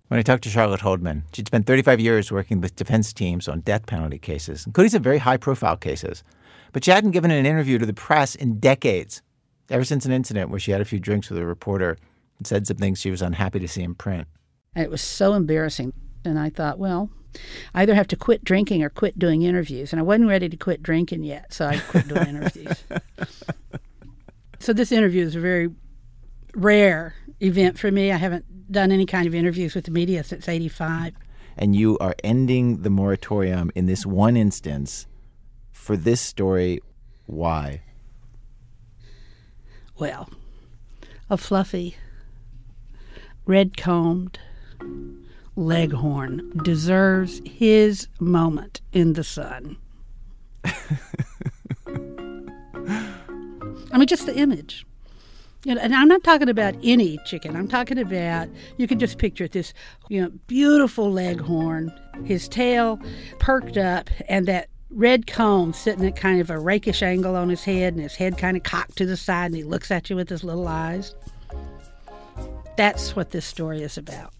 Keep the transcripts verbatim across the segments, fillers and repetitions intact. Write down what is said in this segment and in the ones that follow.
When I talked to Charlotte Holdman, she'd spent thirty-five years working with defense teams on death penalty cases, including some very high-profile cases. But she hadn't given an interview to the press in decades, ever since an incident where she had a few drinks with a reporter and said some things she was unhappy to see in print. And it was so embarrassing. And I thought, well, I either have to quit drinking or quit doing interviews. And I wasn't ready to quit drinking yet, so I quit doing interviews. So this interview is a very rare event for me. I haven't done any kind of interviews with the media since eighty-five. And you are ending the moratorium in this one instance for this story. Why? Well, a fluffy, red-combed leghorn deserves his moment in the sun. I mean, just the image. You know, and I'm not talking about any chicken. I'm talking about, you can just picture it, this, you know, beautiful leghorn, his tail perked up, and that red comb sitting at kind of a rakish angle on his head, and his head kind of cocked to the side, and he looks at you with his little eyes. That's what this story is about.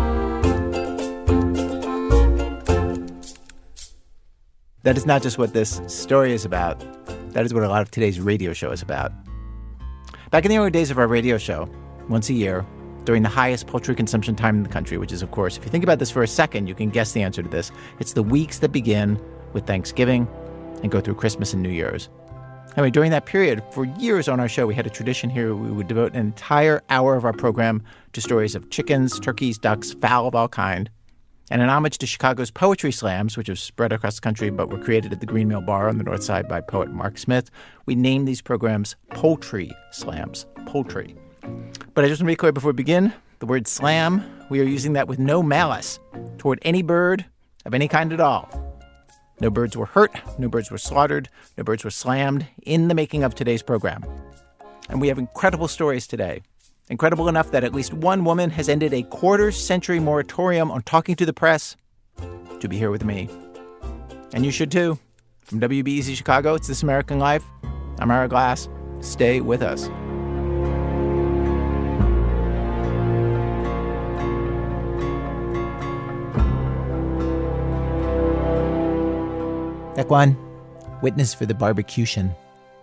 That is not just what this story is about. That is what a lot of today's radio show is about. Back in the early days of our radio show, once a year, during the highest poultry consumption time in the country, which is, of course, if you think about this for a second, you can guess the answer to this. It's the weeks that begin with Thanksgiving and go through Christmas and New Year's. Anyway, during that period, for years on our show, we had a tradition here. We would devote an entire hour of our program to stories of chickens, turkeys, ducks, fowl of all kind. And in homage to Chicago's poetry slams, which have spread across the country but were created at the Green Mill Bar on the north side by poet Mark Smith, we named these programs Poultry Slams. Poultry. But I just want to be clear before we begin, the word slam, we are using that with no malice toward any bird of any kind at all. No birds were hurt, no birds were slaughtered, no birds were slammed in the making of today's program. And we have incredible stories today. Incredible enough that at least one woman has ended a quarter-century moratorium on talking to the press to be here with me. And you should too. From W B E Z Chicago, it's This American Life. I'm Ira Glass. Stay with us. Act one, witness for the barbecution.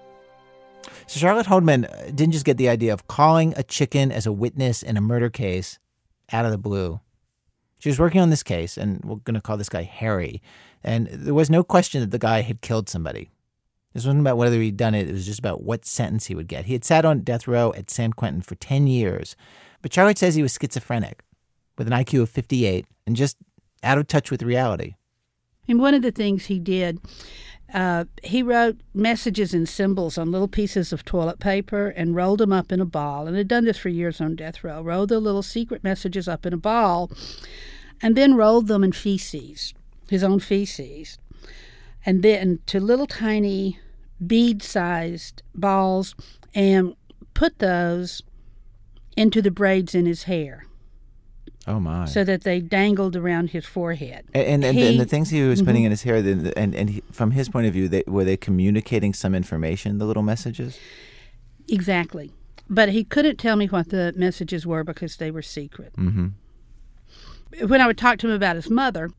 So Charlotte Holdman didn't just get the idea of calling a chicken as a witness in a murder case out of the blue. She was working on this case, and we're going to call this guy Harry. And there was no question that the guy had killed somebody. This wasn't about whether he'd done it. It was just about what sentence he would get. He had sat on death row at San Quentin for ten years. But Charlotte says he was schizophrenic, with an I Q of fifty-eight, and just out of touch with reality. And one of the things he did, uh, he wrote messages and symbols on little pieces of toilet paper and rolled them up in a ball. And had done this for years on death row. Rolled the little secret messages up in a ball and then rolled them in feces, his own feces. And then to little tiny bead-sized balls and put those into the braids in his hair. Oh, my. So that they dangled around his forehead. And, and, he, and the things he was putting mm-hmm. in his hair, and, and, and he, from his point of view, they, were they communicating some information, the little messages? Exactly. But he couldn't tell me what the messages were because they were secret. Mm-hmm. When I would talk to him about his mother,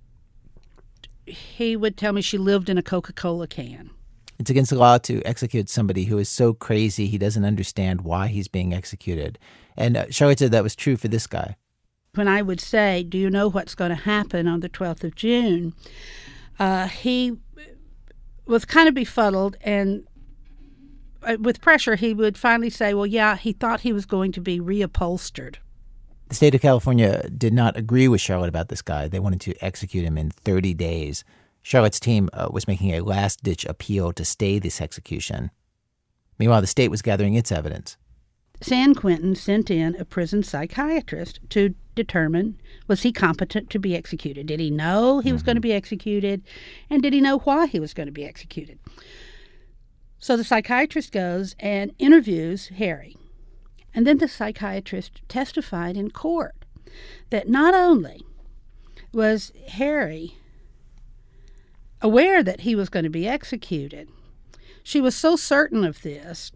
he would tell me she lived in a Coca-Cola can. It's against the law to execute somebody who is so crazy he doesn't understand why he's being executed. And uh, Charlotte said that was true for this guy. When I would say, do you know what's going to happen on the twelfth of June, uh, he was kind of befuddled, and uh, with pressure, he would finally say, well, yeah, he thought he was going to be reupholstered. The state of California did not agree with Charlotte about this guy. They wanted to execute him in thirty days. Charlotte's team uh, was making a last-ditch appeal to stay this execution. Meanwhile, the state was gathering its evidence. San Quentin sent in a prison psychiatrist to determine, was he competent to be executed? Did he know he was mm-hmm. going to be executed? And did he know why he was going to be executed? So the psychiatrist goes and interviews Harry. And then the psychiatrist testified in court that not only was Harry aware that he was going to be executed, she was so certain of this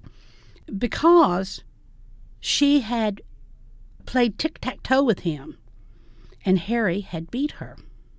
because she had played tic-tac-toe with him and Harry had beat her.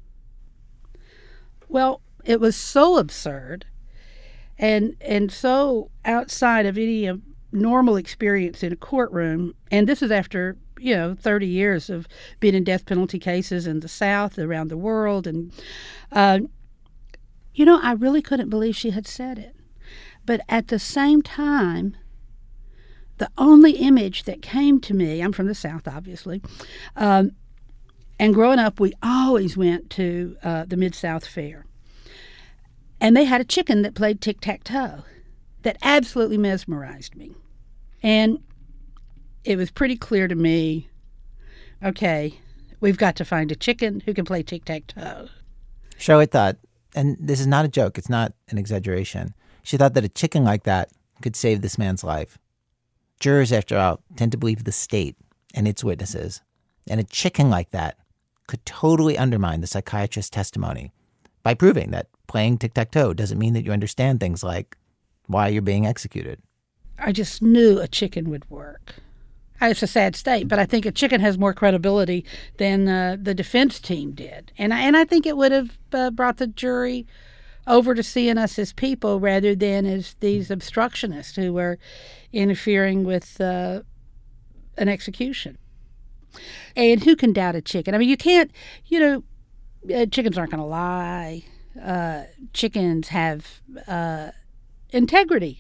Well, it was so absurd and and so outside of any uh, normal experience in a courtroom, and this is after, you know, thirty years of being in death penalty cases in the South, around the world, and, uh, you know, I really couldn't believe she had said it. But at the same time, the only image that came to me, I'm from the South, obviously, um, and growing up, we always went to uh, the Mid-South Fair. And they had a chicken that played tic-tac-toe that absolutely mesmerized me. And it was pretty clear to me, okay, we've got to find a chicken who can play tic-tac-toe. Charlotte thought, and this is not a joke, it's not an exaggeration, she thought that a chicken like that could save this man's life. Jurors, after all, tend to believe the state and its witnesses. And a chicken like that could totally undermine the psychiatrist's testimony by proving that playing tic-tac-toe doesn't mean that you understand things like why you're being executed. I just knew a chicken would work. It's a sad state, but I think a chicken has more credibility than uh, the defense team did. And I, and I think it would have uh, brought the jury over to seeing us as people rather than as these obstructionists who were interfering with uh, an execution. And who can doubt a chicken? I mean, you can't, you know, uh, chickens aren't going to lie. Uh, chickens have uh, integrity.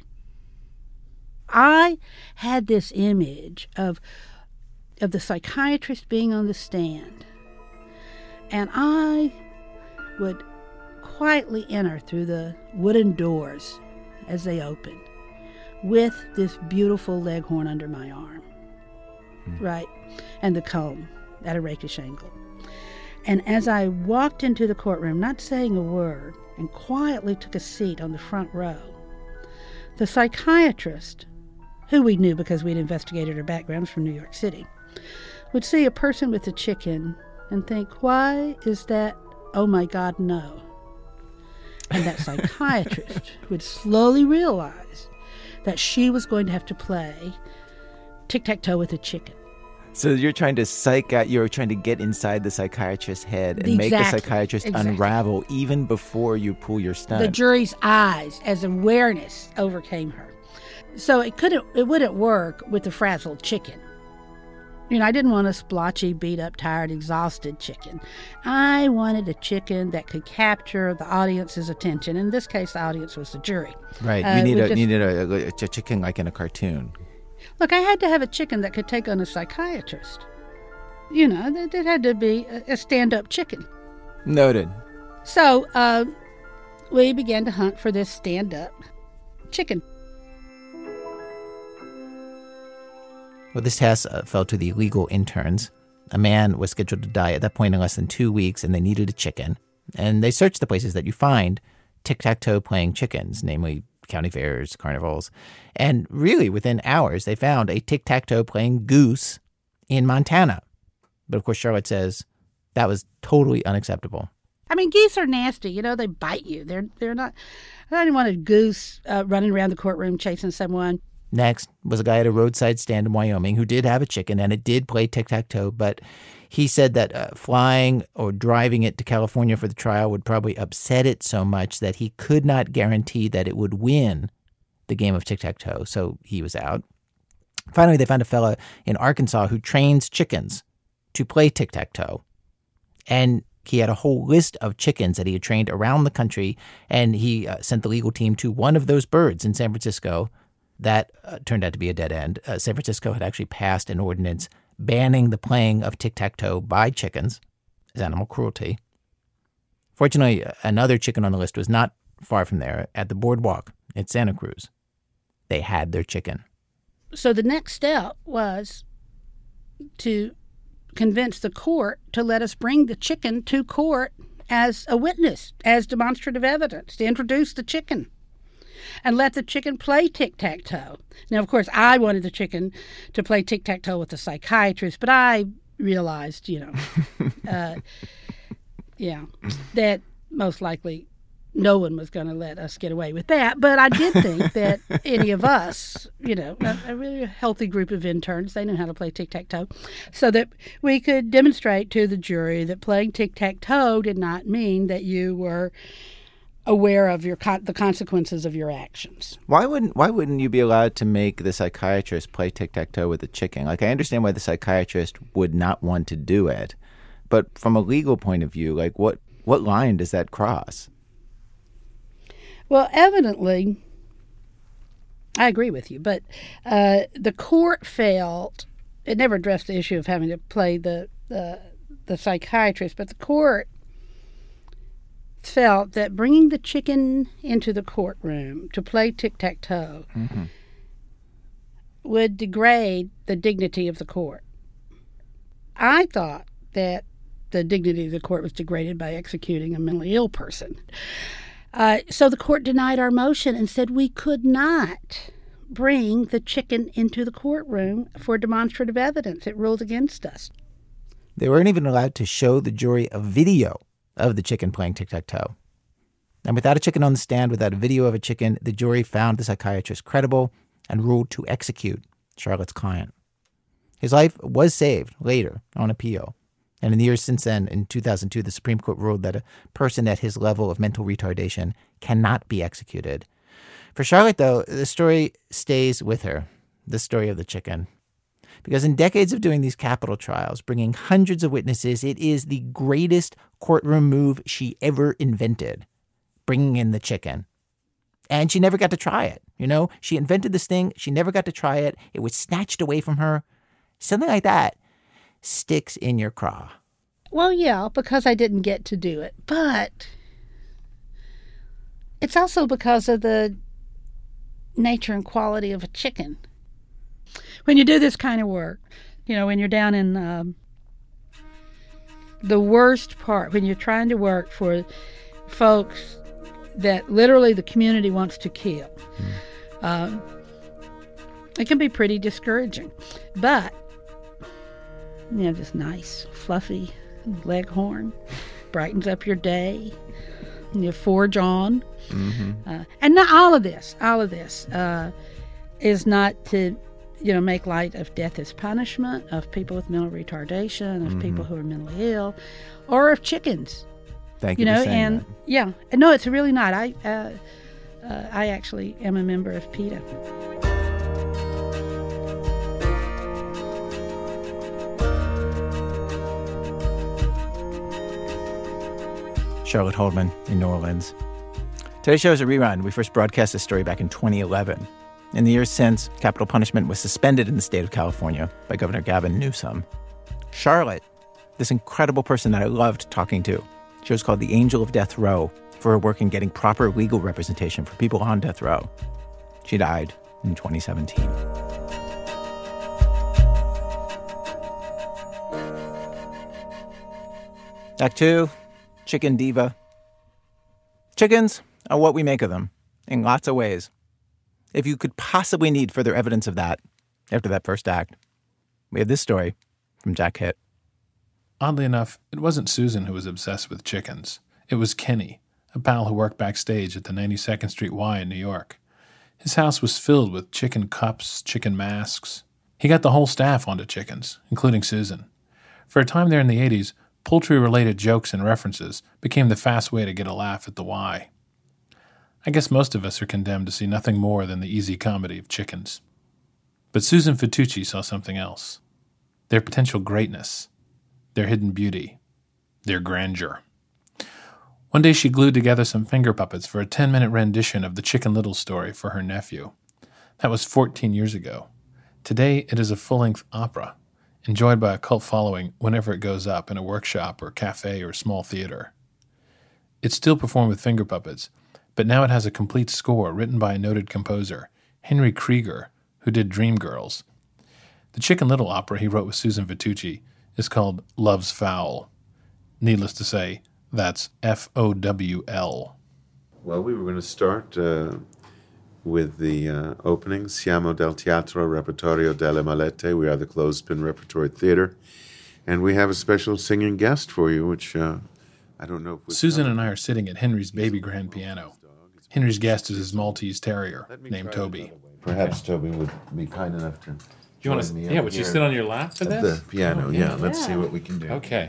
I had this image of of the psychiatrist being on the stand, and I would quietly enter through the wooden doors as they opened with this beautiful leghorn under my arm, mm. right, and the comb at a rakish angle. And as I walked into the courtroom, not saying a word, and quietly took a seat on the front row, the psychiatrist, who we knew because we'd investigated her background from New York City, would see a person with a chicken and think, why is that, oh my God, no. And that psychiatrist would slowly realize that she was going to have to play tic-tac-toe with a chicken. So you're trying to psych out, you're trying to get inside the psychiatrist's head and exactly. make the psychiatrist exactly. unravel even before you pull your stunt. The jury's eyes as awareness overcame her. So it couldn't, it wouldn't work with the frazzled chicken. You know, I didn't want a splotchy, beat-up, tired, exhausted chicken. I wanted a chicken that could capture the audience's attention. In this case, the audience was the jury. Right. Uh, you need, a, just, you need a, a, a chicken like in a cartoon. Look, I had to have a chicken that could take on a psychiatrist. You know, it, it had to be a, a stand-up chicken. Noted. So uh, we began to hunt for this stand-up chicken. Well, this task uh, fell to the legal interns. A man was scheduled to die at that point in less than two weeks, and they needed a chicken. And they searched the places that you find tic-tac-toe playing chickens, namely county fairs, carnivals. And really, within hours, they found a tic-tac-toe playing goose in Montana. But of course, Charlotte says that was totally unacceptable. I mean, geese are nasty. You know, they bite you. They're they're not. I didn't want a goose uh, running around the courtroom chasing someone. Next was a guy at a roadside stand in Wyoming who did have a chicken, and it did play tic-tac-toe, but he said that uh, flying or driving it to California for the trial would probably upset it so much that he could not guarantee that it would win the game of tic-tac-toe, so he was out. Finally, they found a fella in Arkansas who trains chickens to play tic-tac-toe, and he had a whole list of chickens that he had trained around the country, and he uh, sent the legal team to one of those birds in San Francisco. That uh, turned out to be a dead end. Uh, San Francisco had actually passed an ordinance banning the playing of tic-tac-toe by chickens as animal cruelty. Fortunately, another chicken on the list was not far from there at the boardwalk at Santa Cruz. They had their chicken. So the next step was to convince the court to let us bring the chicken to court as a witness, as demonstrative evidence, to introduce the chicken. And let the chicken play tic-tac-toe. Now, of course, I wanted the chicken to play tic-tac-toe with the psychiatrist, but I realized, you know, uh, yeah, that most likely no one was going to let us get away with that. But I did think that any of us, you know, a, a really healthy group of interns, they knew how to play tic-tac-toe, so that we could demonstrate to the jury that playing tic-tac-toe did not mean that you were aware of your con- the consequences of your actions. Why wouldn't Why wouldn't you be allowed to make the psychiatrist play tic-tac-toe with the chicken? Like, I understand why the psychiatrist would not want to do it, but from a legal point of view, like, what what line does that cross? Well, evidently, I agree with you, but uh, the court felt it never addressed the issue of having to play the the, the psychiatrist, but the court felt that bringing the chicken into the courtroom to play tic-tac-toe mm-hmm. would degrade the dignity of the court. I thought that the dignity of the court was degraded by executing a mentally ill person. Uh, so the court denied our motion and said we could not bring the chicken into the courtroom for demonstrative evidence. It ruled against us. They weren't even allowed to show the jury a video of the chicken playing tic-tac-toe. And without a chicken on the stand, without a video of a chicken, the jury found the psychiatrist credible and ruled to execute Charlotte's client. His life was saved later on appeal. And in the years since then, in two thousand two, the Supreme Court ruled that a person at his level of mental retardation cannot be executed. For Charlotte, though, the story stays with her, the story of the chicken. Because in decades of doing these capital trials, bringing hundreds of witnesses, it is the greatest courtroom move she ever invented, bringing in the chicken. And she never got to try it. You know, she invented this thing. She never got to try it. It was snatched away from her. Something like that sticks in your craw. Well, yeah, because I didn't get to do it. But it's also because of the nature and quality of a chicken. When you do this kind of work, you know, when you're down in um, the worst part, when you're trying to work for folks that literally the community wants to kill, mm. um, it can be pretty discouraging. But, you know, just nice, fluffy leghorn brightens up your day. And you forge on. Mm-hmm. Uh, and not all of this, all of this uh, is not to... you know, make light of death as punishment, of people with mental retardation, of mm-hmm. people who are mentally ill, or of chickens. Thank you, you know, for saying and that. yeah, no, it's really not. I, uh, uh, I actually am a member of PETA. Charlotte Haldeman in New Orleans. Today's show is a rerun. We first broadcast this story back in twenty eleven. In the years since, capital punishment was suspended in the state of California by Governor Gavin Newsom. Charlotte, this incredible person that I loved talking to, she was called the Angel of Death Row for her work in getting proper legal representation for people on death row. She died in twenty seventeen. Act two, Chicken Diva. Chickens are what we make of them, in lots of ways. If you could possibly need further evidence of that after that first act, we have this story from Jack Hitt. Oddly enough, it wasn't Susan who was obsessed with chickens. It was Kenny, a pal who worked backstage at the ninety-second Street Y in New York. His house was filled with chicken cups, chicken masks. He got the whole staff onto chickens, including Susan. For a time there in the eighties, poultry-related jokes and references became the fast way to get a laugh at the Y. I guess most of us are condemned to see nothing more than the easy comedy of chickens. But Susan Fitucci saw something else. Their potential greatness. Their hidden beauty. Their grandeur. One day she glued together some finger puppets for a ten-minute rendition of the Chicken Little story for her nephew. That was fourteen years ago. Today it is a full-length opera, enjoyed by a cult following whenever it goes up in a workshop or cafe or small theater. It's still performed with finger puppets, but now it has a complete score written by a noted composer, Henry Krieger, who did Dreamgirls. The Chicken Little opera he wrote with Susan Fitucci is called Love's Fowl. Needless to say, that's F O W L. Well, we were going to start uh, with the uh, opening, Siamo del Teatro Repertorio delle Malette. We are the Clothespin Repertory Theater. And we have a special singing guest for you, which uh, I don't know if Susan and I are sitting at Henry's baby grand piano. Henry's guest is his Maltese terrier named Toby. Perhaps Toby would be kind enough to. You want to? Yeah, would you sit on your lap for at this? the piano? Oh, yeah. yeah. Let's see what we can do. Okay.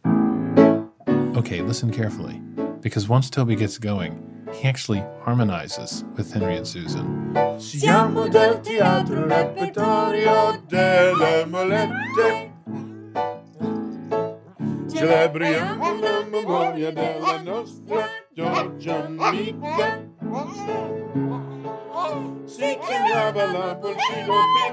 Okay, listen carefully, because once Toby gets going, he actually harmonizes with Henry and Susan. Siamo del teatro repertorio delle molette. Celebriamo la memoria della nostra Giorgia amica. Si chiamava la Pulcino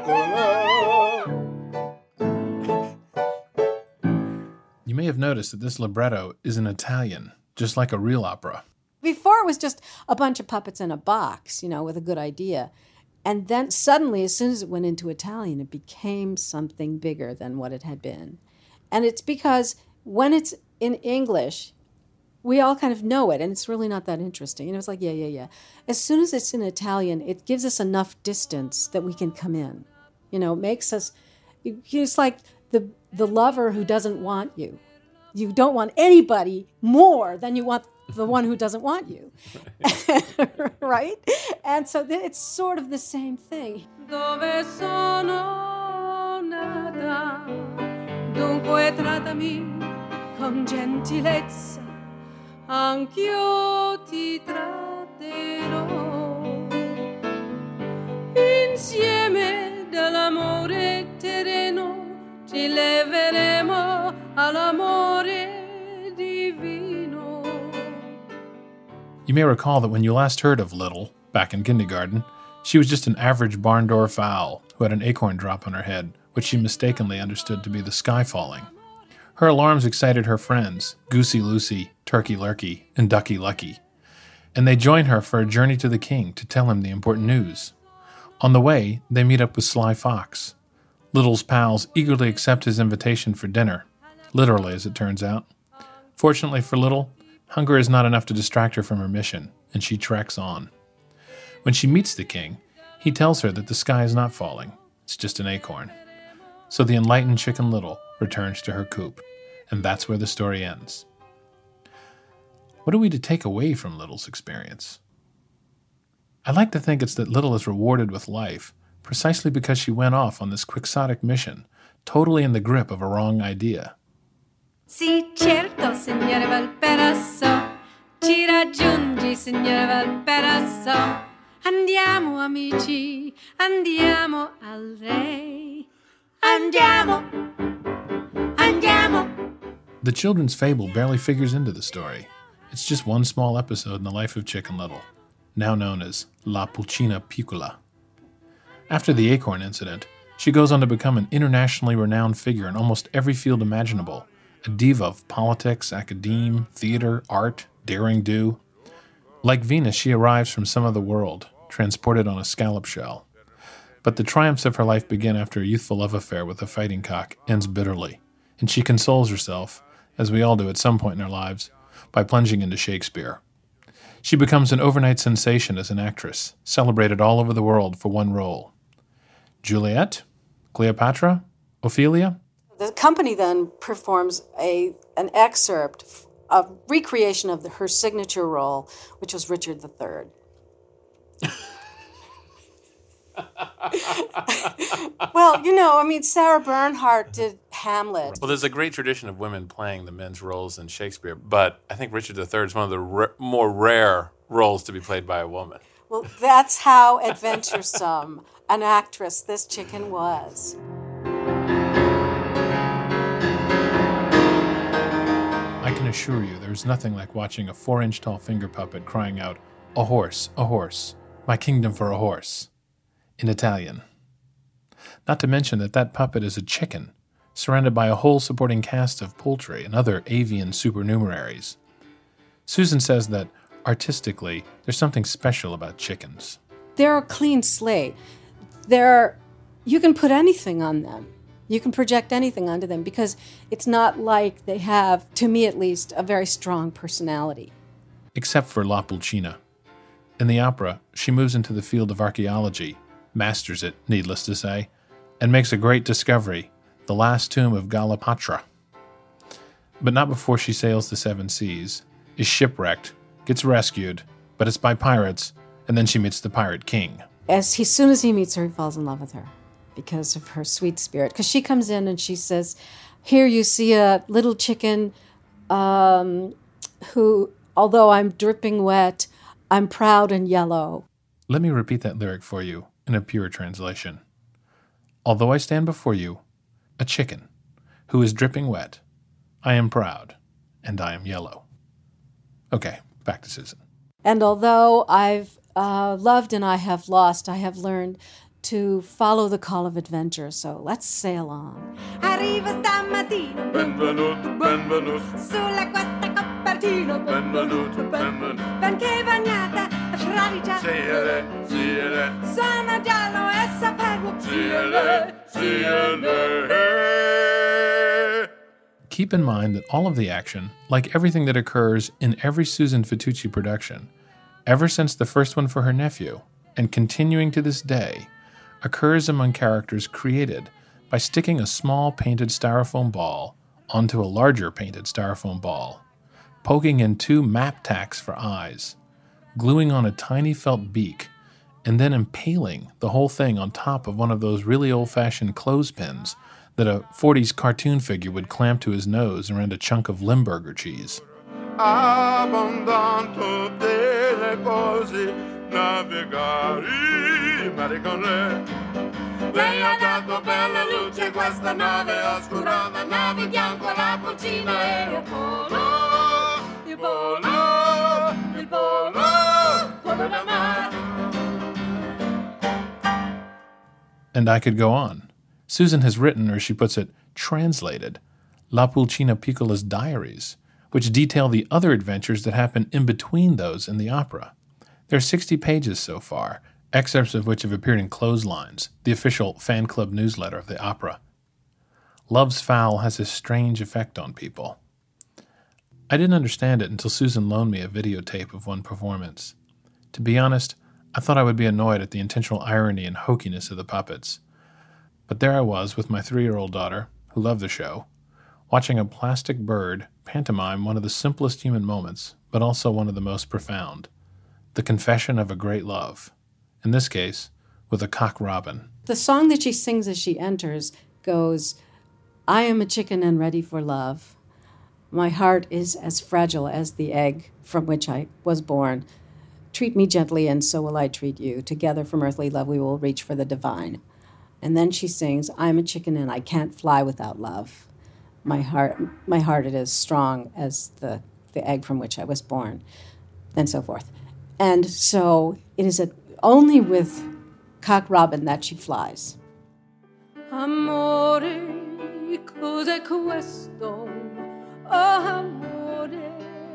Piccola. You may have noticed that this libretto is in Italian, just like a real opera. Before it was just a bunch of puppets in a box, you know, with a good idea. And then suddenly, as soon as it went into Italian, it became something bigger than what it had been. And it's because when it's in English, we all kind of know it, and it's really not that interesting. And it was like, yeah, yeah, yeah. As soon as it's in Italian, it gives us enough distance that we can come in. You know, it makes us, it's like the, the lover who doesn't want you. You don't want anybody more than you want the one who doesn't want you. Right? And so th- it's sort of the same thing. Dove sono nata, dunque trattami con gentilezza, anch'io ti tratterò. Insieme dell'amore terreno ci leveremo all'amore divino. You may recall that when you last heard of Little, back in kindergarten, she was just an average barn door fowl who had an acorn drop on her head, which she mistakenly understood to be the sky falling. Her alarms excited her friends, Goosey Lucy, Turkey Lurkey, and Ducky Lucky, and they join her for a journey to the king to tell him the important news. On the way, they meet up with Sly Fox. Little's pals eagerly accept his invitation for dinner, literally as it turns out. Fortunately for Little, hunger is not enough to distract her from her mission, and she treks on. When she meets the king, he tells her that the sky is not falling, it's just an acorn. So the enlightened Chicken Little returns to her coop, and that's where the story ends. What are we to take away from Little's experience? I like to think it's that Little is rewarded with life precisely because she went off on this quixotic mission, totally in the grip of a wrong idea. Sì, certo, signore Valperasso, ci raggiungi, signore Valperasso. Andiamo, amici, andiamo al re. Andiamo, andiamo. The children's fable barely figures into the story. It's just one small episode in the life of Chicken Little, now known as La Pulcina Piccola. After the acorn incident, she goes on to become an internationally renowned figure in almost every field imaginable, a diva of politics, academe, theater, art, daring do. Like Venus, she arrives from some other world, transported on a scallop shell. But the triumphs of her life begin after a youthful love affair with a fighting cock ends bitterly, and she consoles herself, as we all do at some point in our lives, by plunging into Shakespeare. She becomes an overnight sensation as an actress, celebrated all over the world for one role. Juliet? Cleopatra? Ophelia? The company then performs a an excerpt, a recreation of the, her signature role, which was Richard the Third. Well, you know, I mean, Sarah Bernhardt did Hamlet. Well, there's a great tradition of women playing the men's roles in Shakespeare, but I think Richard the Third is one of the r- more rare roles to be played by a woman. Well, that's how adventuresome an actress this chicken was. I can assure you there's nothing like watching a four-inch tall finger puppet crying out, "A horse, a horse, my kingdom for a horse," in Italian. Not to mention that that puppet is a chicken, surrounded by a whole supporting cast of poultry and other avian supernumeraries. Susan says that, artistically, there's something special about chickens. They're a clean slate. They're, you can put anything on them. You can project anything onto them because it's not like they have, to me at least, a very strong personality. Except for La Pulcina. In the opera, she moves into the field of archaeology, masters it, needless to say, and makes a great discovery, the last tomb of Galapatra. but not before she sails the seven seas, is shipwrecked, gets rescued, but it's by pirates, and then she meets the Pirate King. As he, soon as he meets her, he falls in love with her because of her sweet spirit. Because she comes in and she says, here you see a little chicken um, who, although I'm dripping wet, I'm proud and yellow. Let me repeat that lyric for you in a pure translation. Although I stand before you, a chicken, who is dripping wet, I am proud, and I am yellow. Okay, back to Susan. And although I've uh, loved and I have lost, I have learned to follow the call of adventure. So let's sail on. Arriva stamattina, benvenuto, benvenuto, sulla questa copertina, benvenuto, benvenuto, perché bagnata, fradicia, siere, siere, sono giallo e sapevo, siere, siere. Keep in mind that all of the action, like everything that occurs in every Susan Fatucci production, ever since the first one for her nephew, and continuing to this day, occurs among characters created by sticking a small painted styrofoam ball onto a larger painted styrofoam ball, poking in two map tacks for eyes, gluing on a tiny felt beak, and then impaling the whole thing on top of one of those really old-fashioned clothespins that a forties cartoon figure would clamp to his nose around a chunk of Limburger cheese. Abbondanto delle cose navigare mare con lei. Lei ha dato bella luce questa nave oscurata, navighiamo con la pulcina e il polo, il polo, il polo, polo da mare. And I could go on. Susan has written, or she puts it, translated, La Pulcina Piccola's diaries, which detail the other adventures that happen in between those in the opera. There are sixty pages so far, excerpts of which have appeared in Clotheslines, the official fan club newsletter of the opera. Love's Fowl has a strange effect on people. I didn't understand it until Susan loaned me a videotape of one performance. To be honest, I thought I would be annoyed at the intentional irony and hokiness of the puppets. But there I was with my three-year-old daughter, who loved the show, watching a plastic bird pantomime one of the simplest human moments, but also one of the most profound. The confession of a great love. In this case, with a cock robin. The song that she sings as she enters goes, I am a chicken and ready for love. My heart is as fragile as the egg from which I was born. Treat me gently and so will I treat you. Together from earthly love we will reach for the divine. And then she sings, I'm a chicken and I can't fly without love. My heart, my heart it is strong as the, the egg from which I was born, and so forth. And so it is a, only with Cock Robin that she flies. Amore, cos'è questo? Oh, amore,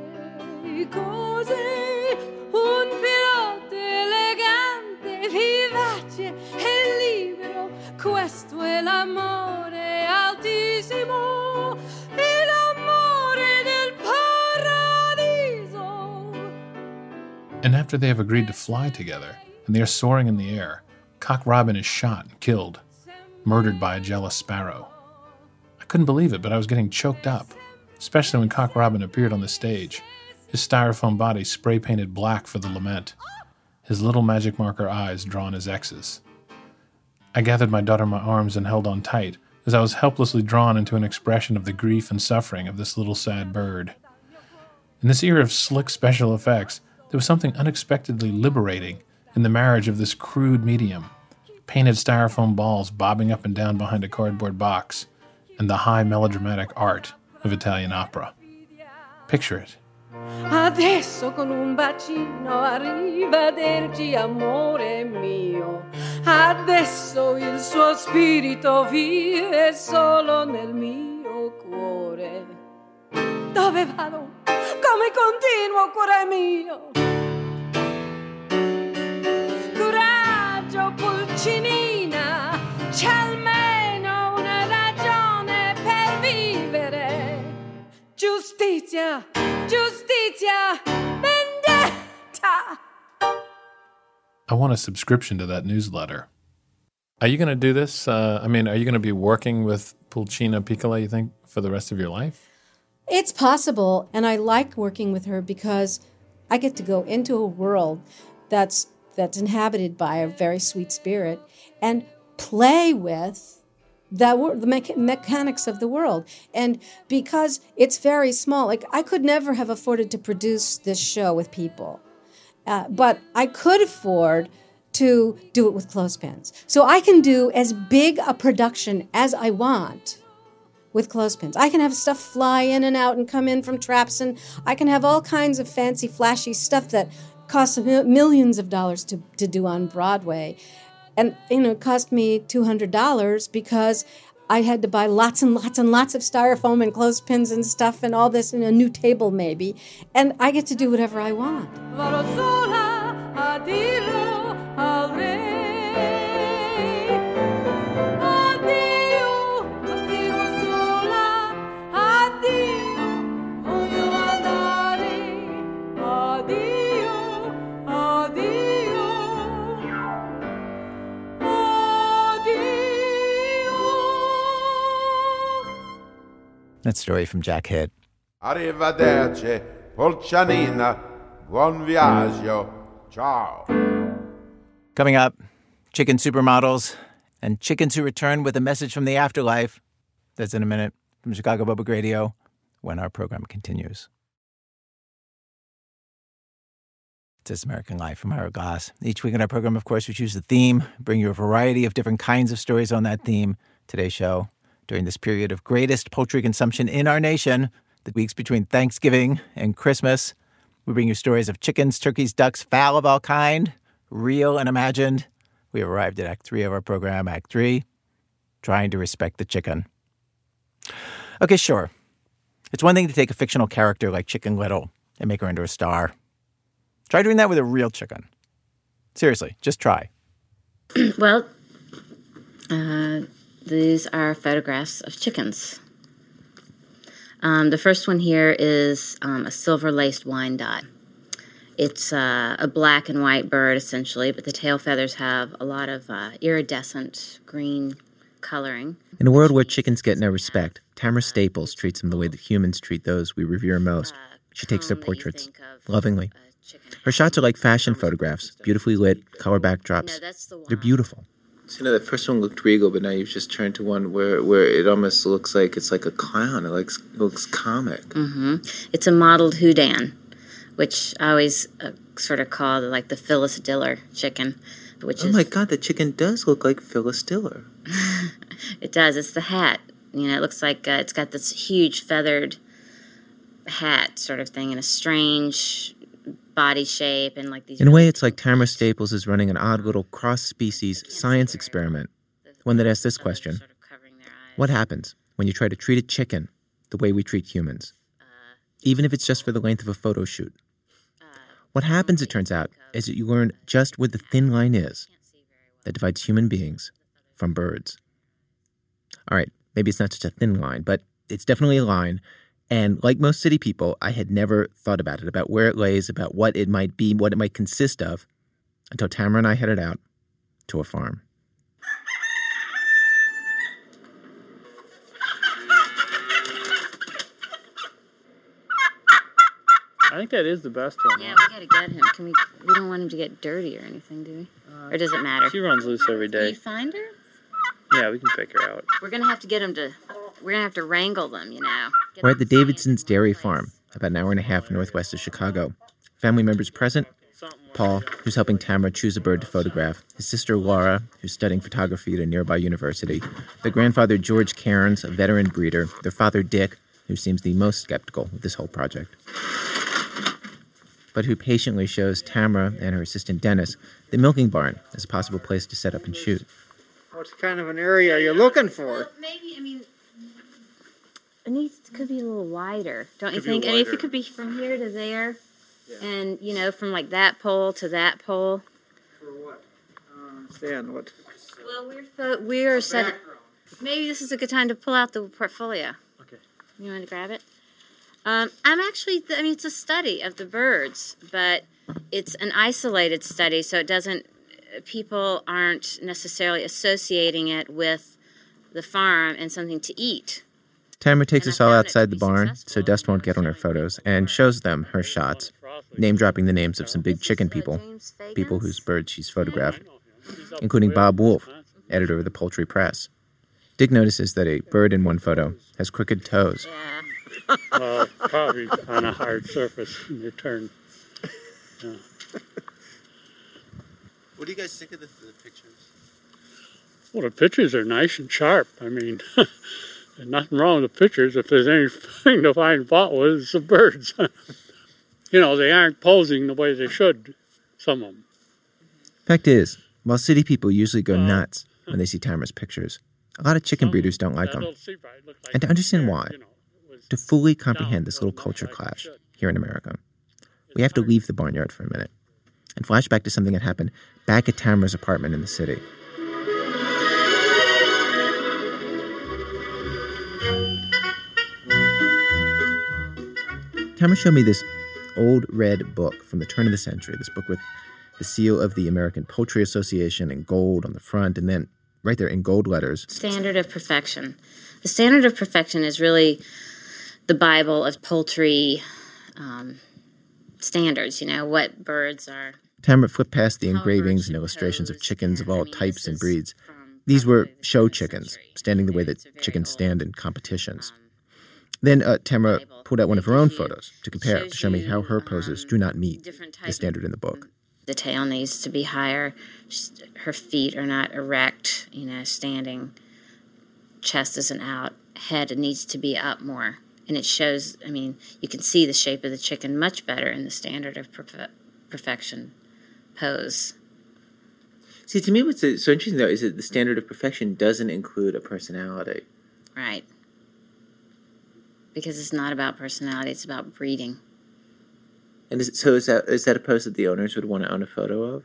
cos'è? Un pirata elegante, vivace e libero. Questo è l'amore altissimo, è l'amore del paradiso. And after they have agreed to fly together, and they are soaring in the air, Cock Robin is shot and killed, murdered by a jealous sparrow. I couldn't believe it, but I was getting choked up, especially when Cock Robin appeared on the stage, his styrofoam body spray-painted black for the lament, his little magic marker eyes drawn as X's. I gathered my daughter in my arms and held on tight as I was helplessly drawn into an expression of the grief and suffering of this little sad bird. In this era of slick special effects, there was something unexpectedly liberating in the marriage of this crude medium, painted styrofoam balls bobbing up and down behind a cardboard box, and the high melodramatic art of Italian opera. Picture it. Adesso con un bacino arrivederci amore mio. Adesso il suo spirito vive solo nel mio cuore. Dove vado? Come continuo, cuore mio? Coraggio, Pulcinina, c'è almeno una ragione per vivere. Giustizia, giustizia, vendetta. I want a subscription to that newsletter. Are you going to do this? Uh, I mean, are you going to be working with Pulcina Piccola, you think, for the rest of your life? It's possible, and I like working with her because I get to go into a world that's that's inhabited by a very sweet spirit and play with that wor- the mecha- mechanics of the world. And because it's very small, like I could never have afforded to produce this show with people, uh, but I could afford to do it with clothespins. So I can do as big a production as I want with clothespins. I can have stuff fly in and out and come in from traps, and I can have all kinds of fancy, flashy stuff that costs millions of dollars to, to do on Broadway. And, you know, it cost me two hundred dollars because I had to buy lots and lots and lots of styrofoam and clothespins and stuff and all this, and a new table maybe. And I get to do whatever I want. That story from Jack Hitt. Arrivederci, Polcianina, buon viaggio, ciao. Coming up, chicken supermodels and chickens who return with a message from the afterlife. That's in a minute from Chicago Public Radio when our program continues. It's This American Life from Ira Glass. Each week in our program, of course, we choose a theme, bring you a variety of different kinds of stories on that theme. Today's show, during this period of greatest poultry consumption in our nation, the weeks between Thanksgiving and Christmas, we bring you stories of chickens, turkeys, ducks, fowl of all kind, real and imagined. We have arrived at Act Three of our program, Act Three, trying to respect the chicken. Okay, sure. It's one thing to take a fictional character like Chicken Little and make her into a star. Try doing that with a real chicken. Seriously, just try. Well, uh, these are photographs of chickens. Um, the first one here is um, a silver-laced Wyandotte. It's uh, a black and white bird, essentially, but the tail feathers have a lot of uh, iridescent green coloring. In a world where chickens get no respect, Tamara Staples treats them the way that humans treat those we revere most. She takes their portraits, lovingly. Her shots are like fashion photographs, beautifully lit, color backdrops. They're beautiful. So, you know, that first one looked regal, but now you've just turned to one where, where it almost looks like it's like a clown. It looks, it looks comic. Mm-hmm. It's a modeled Houdan, which I always uh, sort of call like the Phyllis Diller chicken. Which oh, is, my God, the chicken does look like Phyllis Diller. It does. It's the hat. You know, it looks like uh, it's got this huge feathered hat sort of thing and a strange body shape and like these... In a way, it's like Tamara Staples is running an odd little cross-species science experiment, one that asks this question. What happens when you try to treat a chicken the way we treat humans, even if it's just for the length of a photo shoot? What happens, it turns out, is that you learn just where the thin line is that divides human beings from birds. All right, maybe it's not such a thin line, but it's definitely a line. And like most city people, I had never thought about it, about where it lays, about what it might be, what it might consist of, until Tamara and I headed out to a farm. I think that is the best one. Yeah, we gotta get him. Can we? We don't want him to get dirty or anything, do we? Uh, or does it matter? She runs loose every day. Can you find her? Yeah, we can pick her out. We're gonna have to get him to. We're gonna have to wrangle them, you know. Get We're at the Davidson's Dairy Farm, about an hour and a half northwest of Chicago. Family members present: Paul, who's helping Tamara choose a bird to photograph; his sister Laura, who's studying photography at a nearby university; their grandfather George Cairns, a veteran breeder; their father Dick, who seems the most skeptical of this whole project, but who patiently shows Tamara and her assistant Dennis the milking barn as a possible place to set up and shoot. What kind of an area are you looking for? Well, maybe, I mean, it needs, could be a little wider, don't you Could be think? I mean, if wider. it could be from here to there, and, you know, from like that pole to that pole. For what? I don't understand what. Well, we're, fo- we're set. Maybe this is a good time to pull out the portfolio. Okay. You want to grab it? Um, I'm actually, I mean, it's a study of the birds, but it's an isolated study, so it doesn't, people aren't necessarily associating it with the farm and something to eat. Tamara takes us all outside the barn so dust won't get on her photos and shows them her shots, name-dropping the names of some big chicken people, people whose birds she's photographed, including Bob Wolf, editor of the Poultry Press. Dick notices that a bird in one photo has crooked toes. Uh, probably on a hard surface in return. Yeah. What do you guys think of the, the pictures? Well, the pictures are nice and sharp. I mean, there's nothing wrong with the pictures. If there's anything to find fault with, it's the birds. You know, they aren't posing the way they should, some of them. Fact is, while city people usually go nuts when they see Tamara's pictures, a lot of chicken breeders don't like them. And to understand why, to fully comprehend this little culture clash here in America, we have to leave the barnyard for a minute and flash back to something that happened back at Tamara's apartment in the city. Tamara showed me this old red book from the turn of the century, this book with the seal of the American Poultry Association in gold on the front, and then right there in gold letters, Standard of Perfection. The Standard of Perfection is really the Bible of poultry um, standards, you know, what birds are. Tamara flipped past the engravings and illustrations of chickens of all types and breeds. These were show chickens, standing the way that chickens stand in competitions. Then uh, Tamara pulled out one of her own photos to compare, to show me how her poses do not meet the standard in the book. The tail needs to be higher. Her feet are not erect, you know, standing. Chest isn't out. Head needs to be up more. And it shows, I mean, you can see the shape of the chicken much better in the Standard of perfe- Perfection pose. See, to me what's so interesting, though, is that the Standard of Perfection doesn't include a personality. Right. Because it's not about personality, it's about breeding. And is, so is that is that a pose that the owners would want to own a photo of?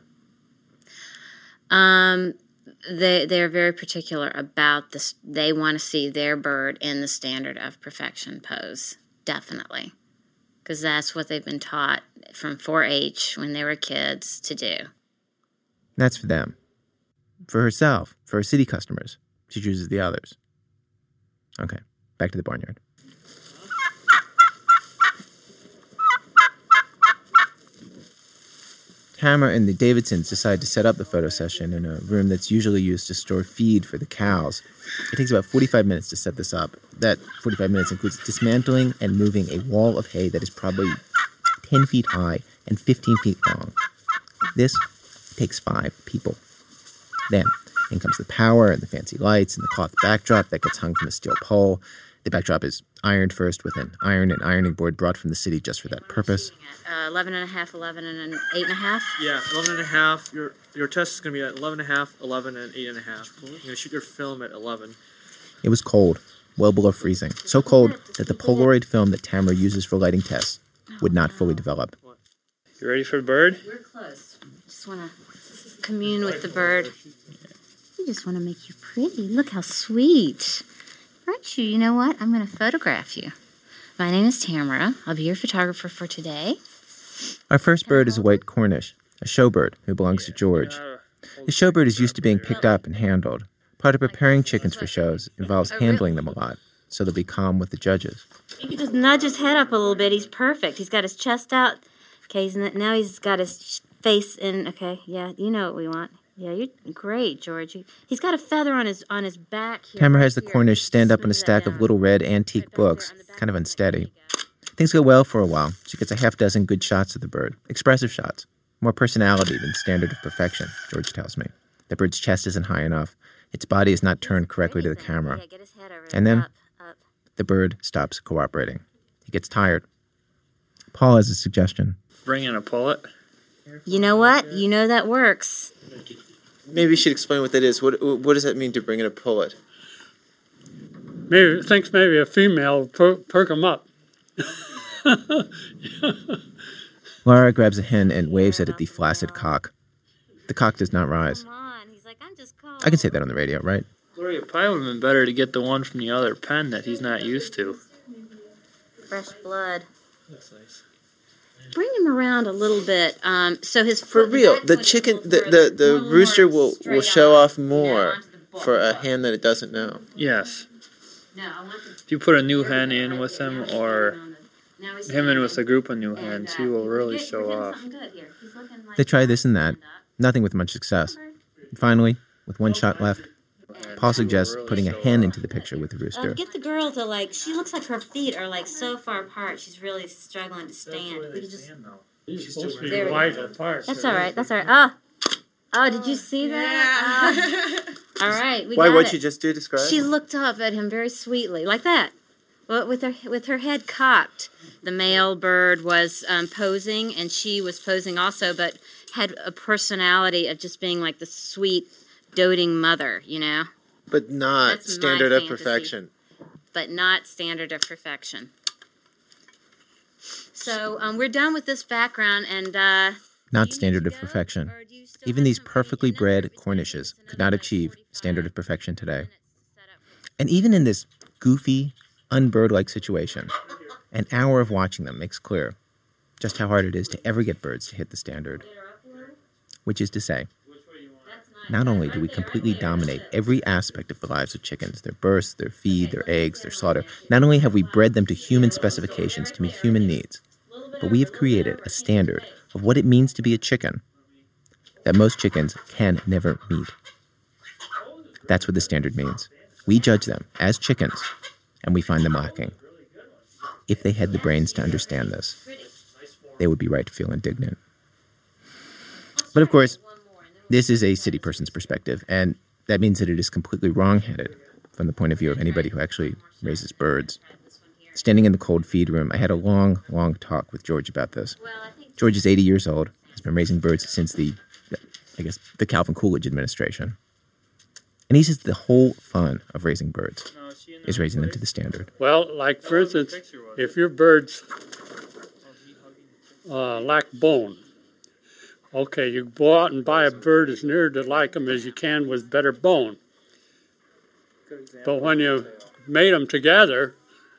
Um, they they're very particular about this. They want to see their bird in the Standard of Perfection pose, definitely, because that's what they've been taught from four H when they were kids to do. That's for them. For herself, for her city customers, she chooses the others. Okay, back to the barnyard. Tamara and the Davidsons decide to set up the photo session in a room that's usually used to store feed for the cows. It takes about forty-five minutes to set this up. That forty-five minutes includes dismantling and moving a wall of hay that is probably ten feet high and fifteen feet long. This takes five people. Then, in comes the power and the fancy lights and the cloth backdrop that gets hung from a steel pole. The backdrop is ironed first with an iron and ironing board brought from the city just for that purpose. Uh, eleven and a half, eleven and an eight and a half? Yeah, eleven and a half. Your your test is going to be at eleven and a half, eleven and eight and a half. You're going to shoot your film at eleven. It was cold, well below freezing. So cold that the Polaroid film that Tamara uses for lighting tests would not fully develop. You ready for the bird? We're close. Just want to commune with the bird. We just want to make you pretty. Look how sweet. Aren't you? You know what? I'm going to photograph you. My name is Tamara. I'll be your photographer for today. Our first bird is a white Cornish, a showbird who belongs to George. The showbird is used to being picked up and handled. Part of preparing chickens for shows involves handling them a lot, so they'll be calm with the judges. You can just nudge his head up a little bit. He's perfect. He's got his chest out. Okay, he's n- now he's got his face in. Okay, yeah, you know what we want. Yeah, you're great, George. He's got a feather on his on his back here. Tamara has the Cornish stand up on a stack of little red antique books, kind of unsteady. Things go well for a while. She gets a half dozen good shots of the bird. Expressive shots. More personality than Standard of Perfection, George tells me. The bird's chest isn't high enough. Its body is not turned correctly to the camera. And then the bird stops cooperating. He gets tired. Paul has a suggestion. Bring in a pullet. You know what? You know that works. Maybe you should explain what that is. What what does that mean to bring in a pullet? Maybe thinks maybe a female will per- perk him up. Laura grabs a hen and waves it at the flaccid cock. The cock does not rise. I can say that on the radio, right? Gloria, it probably would have been better to get the one from the other pen that he's not used to. Fresh blood. That's nice. Bring him around a little bit. Um, so his For real, the chicken, the the, the rooster will, will show off more for a hen that it doesn't know. Yes. If you put a new hen in with him or him in with a group of new hens, he will really show off. They try this and that, nothing with much success. Finally, with one shot left, Paul suggests putting a hen into the picture with the rooster. Uh, get the girl to, like, she looks like her feet are, like, so far apart. She's really struggling to stand. If we could just... She's supposed to be There we wide go. apart. That's all right. That's all right. Oh, oh, did you see that? Oh. All right, we Why? got What'd it. you just do? Describe. She looked up at him very sweetly, like that, well, with her with her head cocked. The male bird was um, posing, and she was posing also, but had a personality of just being like the sweet, doting mother, you know. But not That's my standard of fantasy. perfection. But not standard of perfection. So um, we're done with this background, and uh, Not standard of perfection. Even these perfectly bred Cornishes could not achieve standard of perfection today. And even in this goofy, unbird-like situation, an hour of watching them makes clear just how hard it is to ever get birds to hit the standard. Which is to say, not only do we completely dominate every aspect of the lives of chickens, their births, their feed, their eggs, their slaughter, not only have we bred them to human specifications to meet human needs, but we have created a standard of what it means to be a chicken that most chickens can never meet. That's what the standard means. We judge them as chickens, and we find them lacking. If they had the brains to understand this, they would be right to feel indignant. But of course, this is a city person's perspective, and that means that it is completely wrong-headed from the point of view of anybody who actually raises birds. Standing in the cold feed room, I had a long, long talk with George about this. George is eighty years old, has been raising birds since the, I guess, the Calvin Coolidge administration. And he says the whole fun of raising birds is raising them to the standard. Well, like, for instance, if your birds uh, lack bone, okay, you go out and buy a bird as near to like them as you can with better bone. But when you mate them together,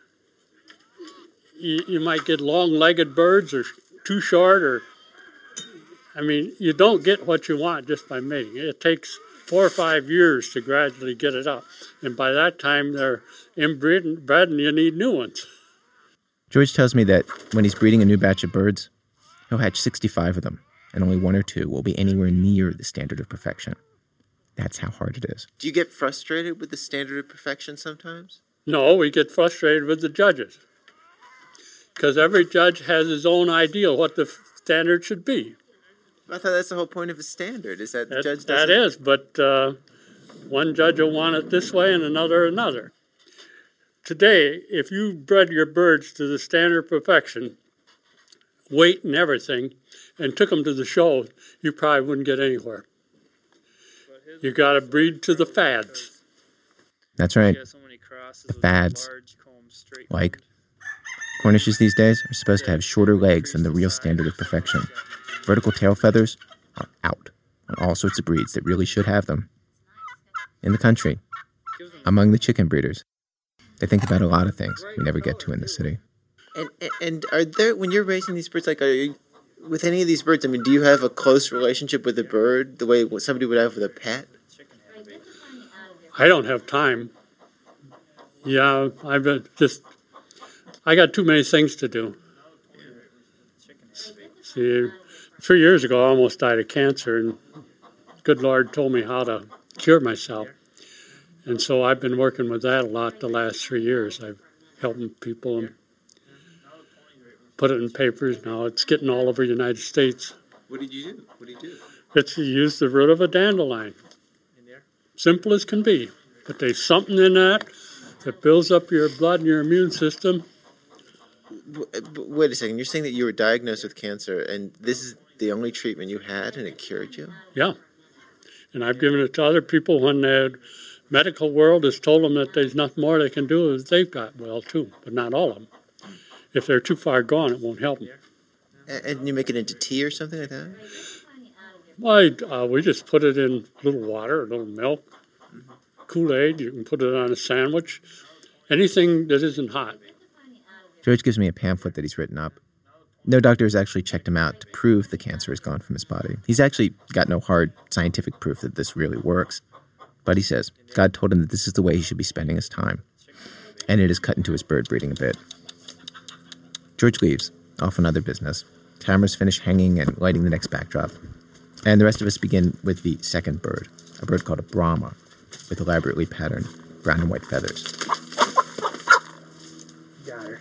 you, you might get long-legged birds or too short, or, I mean, you don't get what you want just by mating. It takes four or five years to gradually get it up. And by that time, they're inbred and you need new ones. George tells me that when he's breeding a new batch of birds, he'll hatch sixty-five of them, and only one or two will be anywhere near the standard of perfection. That's how hard it is. Do you get frustrated with the standard of perfection sometimes? No, we get frustrated with the judges. Because every judge has his own idea what the standard should be. I thought that's the whole point of a standard, is that the That, judge that doesn't... is, but uh, one judge will want it this way and another another. Today, if you bred your birds to the standard of perfection, weight and everything, and took them to the show, you probably wouldn't get anywhere. You got to breed to the fads. That's right. The fads. Like, Cornishes these days are supposed to have shorter legs than the real standard of perfection. Vertical tail feathers are out on all sorts of breeds that really should have them. In the country, among the chicken breeders, they think about a lot of things we never get to in the city. And, and and are there, when you're raising these birds, like, are you, with any of these birds, I mean, do you have a close relationship with a bird the way somebody would have with a pet? I don't have time. Yeah, I've been just, I got too many things to do. See, three years ago, I almost died of cancer, and good Lord told me how to cure myself. And so I've been working with that a lot the last three years. I've helped people and put it in papers. Now it's getting all over the United States. What did you do? What did you do? It's you use the root of a dandelion. Simple as can be. But there's something in that that builds up your blood and your immune system. Wait a second. You're saying that you were diagnosed with cancer, and this is the only treatment you had, and it cured you? Yeah. And I've given it to other people when the medical world has told them that there's nothing more they can do, is they've got well, too, but not all of them. If they're too far gone, it won't help them. And you make it into tea or something like that? Well, uh, we just put it in a little water, a little milk, Kool-Aid. You can put it on a sandwich, anything that isn't hot. George gives me a pamphlet that he's written up. No doctor has actually checked him out to prove the cancer is gone from his body. He's actually got no hard scientific proof that this really works. But he says God told him that this is the way he should be spending his time. and it is cut into his bird breeding a bit. George leaves, off on other business. Cameras finish hanging and lighting the next backdrop. And the rest of us begin with the second bird, a bird called a Brahma, with elaborately patterned brown and white feathers. Got her.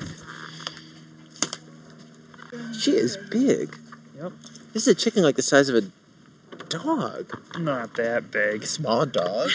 She is big. Yep. This is a chicken like the size of a dog. Not that big. Small dog.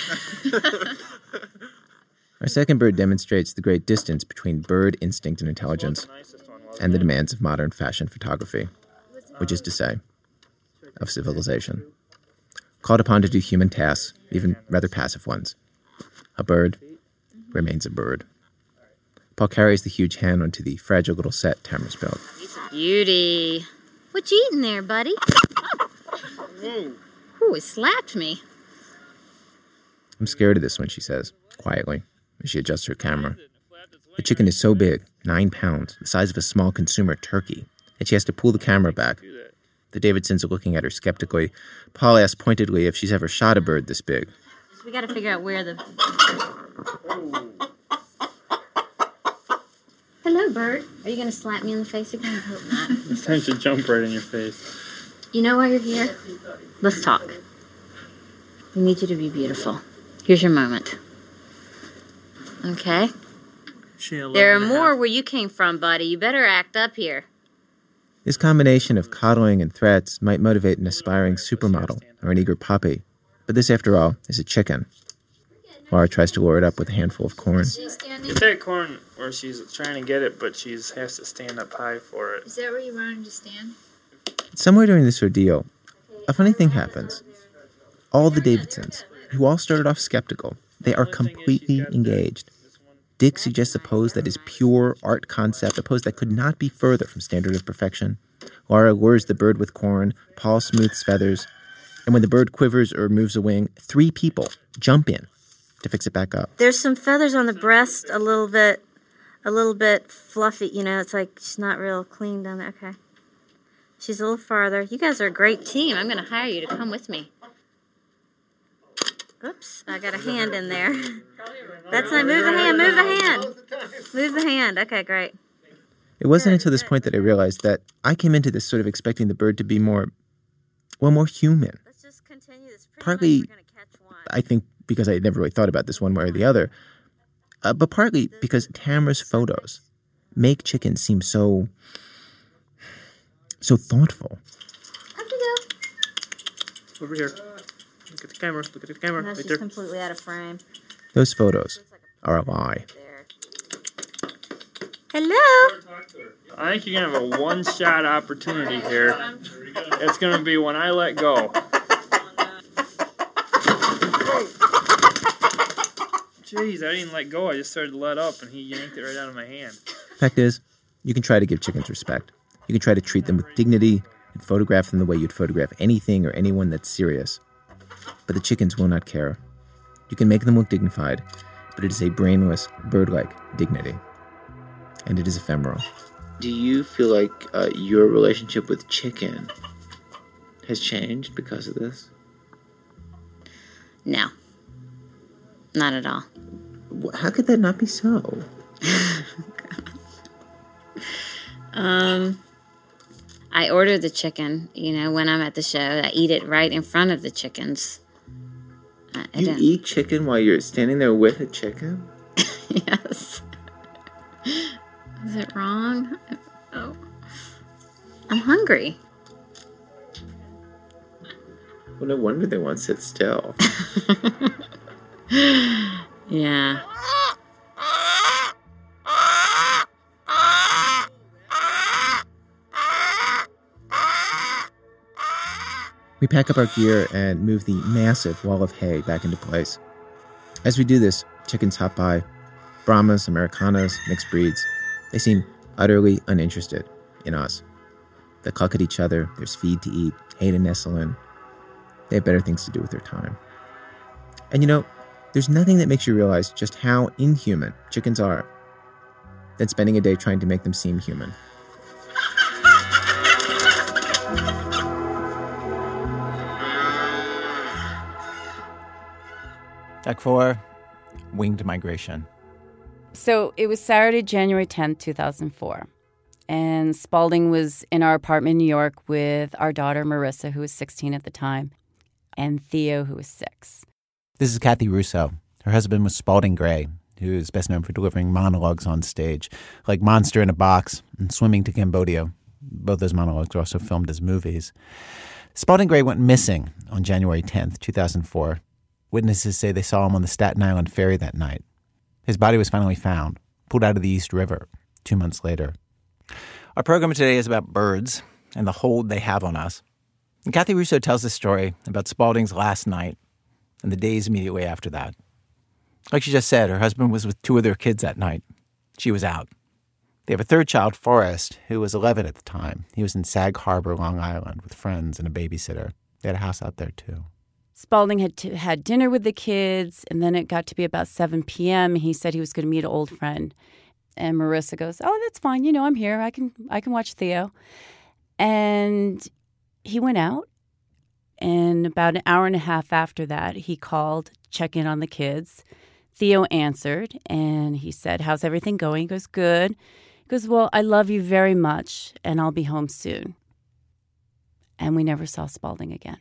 Our second bird demonstrates the great distance between bird instinct and intelligence and the demands of modern fashion photography, which is to say, of civilization. Called upon to do human tasks, even rather passive ones. A bird remains a bird. Paul carries the huge hen onto the fragile little set Tamara's built. Beauty. What you eating there, buddy? Ooh, it slapped me. I'm scared of this one, she says, quietly, as she adjusts her camera. The chicken is so big, nine pounds, the size of a small consumer turkey, and she has to pull the camera back. The Davidsons are looking at her skeptically. Paul asks pointedly if she's ever shot a bird this big. So we got to figure out where the... Hello, bird. Are you going to slap me in the face again? I hope not. It's time to jump right in your face. You know why you're here? Let's talk. We need you to be beautiful. Here's your moment. Okay? There are more where you came from, buddy. You better act up here. This combination of coddling and threats might motivate an aspiring supermodel or an eager puppy. But this, after all, is a chicken. Laura tries to lure it up with a handful of corn. It's that corn where she's trying to get it, but she has to stand up high for it. Is that where you wanted to stand? Somewhere during this ordeal, a funny thing happens. All the Davidsons, who all started off skeptical, they are completely engaged. Dick suggests a pose that is pure art concept, a pose that could not be further from standard of perfection. Laura lures the bird with corn, Paul smooths feathers, and when the bird quivers or moves a wing, three people jump in to fix it back up. There's some feathers on the breast, a little bit, a little bit fluffy. You know, it's like she's not real clean down there. Okay. She's a little farther. You guys are a great team. I'm going to hire you to come with me. Oops, I got a hand in there. That's not, move the hand, move the hand. Move the hand. Okay, great. It wasn't until this point that I realized that I came into this sort of expecting the bird to be more, well, more human. Let's just continue this. Partly, I think, because I had never really thought about this one way or the other, uh, but partly because Tamara's photos make chickens seem so, so thoughtful. Up you go. Over here. Look at the camera. Look at the camera. No, right she's there. completely out of frame. Those photos are a lie. Hello. I think you're going to have a one-shot opportunity here. It's going to be when I let go. Jeez, I didn't let go. I just started to let up, and he yanked it right out of my hand. Fact is, you can try to give chickens respect. You can try to treat them with dignity and photograph them the way you'd photograph anything or anyone that's serious. But the chickens will not care. You can make them look dignified, but it is a brainless, bird-like dignity. And it is ephemeral. Do you feel like uh, your relationship with chicken has changed because of this? No. Not at all. How could that not be so? um, I order the chicken, you know, when I'm at the show. I eat it right in front of the chickens. I, I you don't... eat chicken while you're standing there with a chicken? Yes. Is it wrong? Oh. I'm hungry. Well, no wonder they won't sit still. Yeah. We pack up our gear and move the massive wall of hay back into place. As we do this, chickens hop by. Brahmas, Americanas, mixed breeds. They seem utterly uninterested in us. They cluck at each other. There's feed to eat, hay to nestle in. They have better things to do with their time. And you know, there's nothing that makes you realize just how inhuman chickens are than spending a day trying to make them seem human. Act four, winged migration. So it was Saturday, January tenth, two thousand four. And Spalding was in our apartment in New York with our daughter, Marissa, who was sixteen at the time, and Theo, who was six. This is Kathy Russo. Her husband was Spalding Gray, who is best known for delivering monologues on stage, like Monster in a Box and Swimming to Cambodia. Both those monologues were also filmed as movies. Spalding Gray went missing on January tenth, two thousand four. Witnesses say they saw him on the Staten Island ferry that night. His body was finally found, pulled out of the East River, two months later. Our program today is about birds and the hold they have on us. And Kathy Russo tells this story about Spalding's last night and the days immediately after that. Like she just said, her husband was with two of their kids that night. She was out. They have a third child, Forrest, who was eleven at the time. He was in Sag Harbor, Long Island, with friends and a babysitter. They had a house out there, too. Spalding had to, had dinner with the kids, and then it got to be about seven p.m. He said he was going to meet an old friend. And Marissa goes, oh, that's fine. You know, I'm here. I can I can watch Theo. And he went out. And about an hour and a half after that, he called to check in on the kids. Theo answered, and he said, how's everything going? He goes, good. He goes, well, I love you very much, and I'll be home soon. And we never saw Spalding again.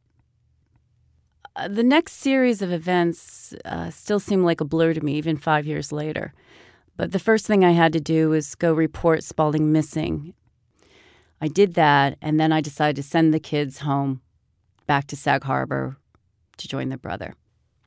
Uh, the next series of events uh, still seem like a blur to me, even five years later. But the first thing I had to do was go report Spalding missing. I did that, and then I decided to send the kids home back to Sag Harbor to join their brother.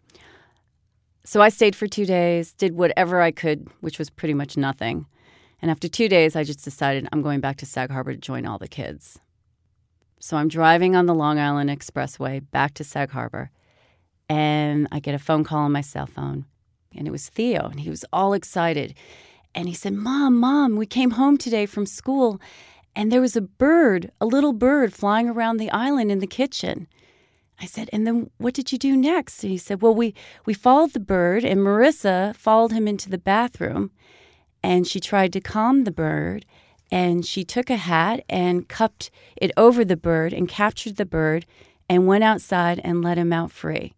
So I stayed for two days, did whatever I could, which was pretty much nothing. And after two days, I just decided I'm going back to Sag Harbor to join all the kids. So I'm driving on the Long Island Expressway back to Sag Harbor, and I get a phone call on my cell phone. And it was Theo, and he was all excited. And he said, Mom, Mom, we came home today from school, and there was a bird, a little bird flying around the island in the kitchen. I said, and then what did you do next? And he said, well, we, we followed the bird, and Marissa followed him into the bathroom, and she tried to calm the bird, and she took a hat and cupped it over the bird and captured the bird and went outside and let him out free.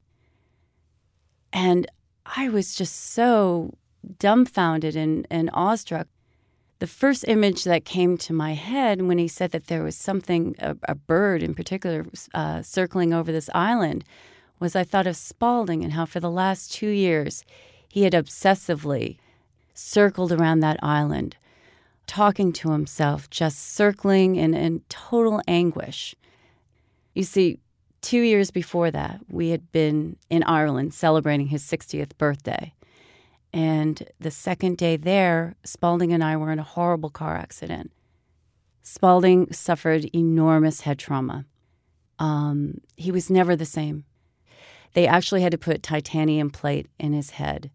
And I was just so dumbfounded and, and awestruck. The first image that came to my head when he said that there was something, a, a bird in particular, uh, circling over this island, was I thought of Spalding and how for the last two years he had obsessively circled around that island, talking to himself, just circling in, in total anguish. You see, two years before that, we had been in Ireland celebrating his sixtieth birthday. And the second day there, Spalding and I were in a horrible car accident. Spalding suffered enormous head trauma. Um, he was never the same. They actually had to put titanium plate in his head.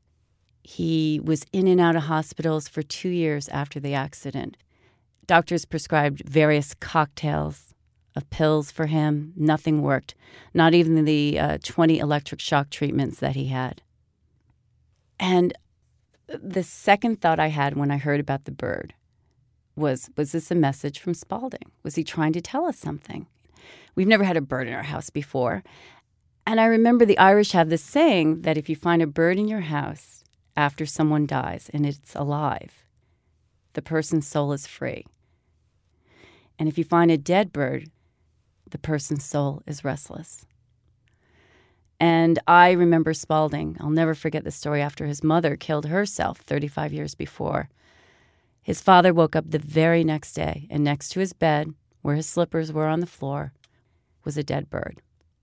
He was in and out of hospitals for two years after the accident. Doctors prescribed various cocktails of pills for him. Nothing worked, not even the uh, twenty electric shock treatments that he had. And the second thought I had when I heard about the bird was, was this a message from Spalding? Was he trying to tell us something? We've never had a bird in our house before. And I remember the Irish have this saying that if you find a bird in your house after someone dies and it's alive, the person's soul is free. And if you find a dead bird, the person's soul is restless. And I remember Spalding. I'll never forget the story after his mother killed herself thirty-five years before. His father woke up the very next day, and next to his bed, where his slippers were on the floor, was a dead bird.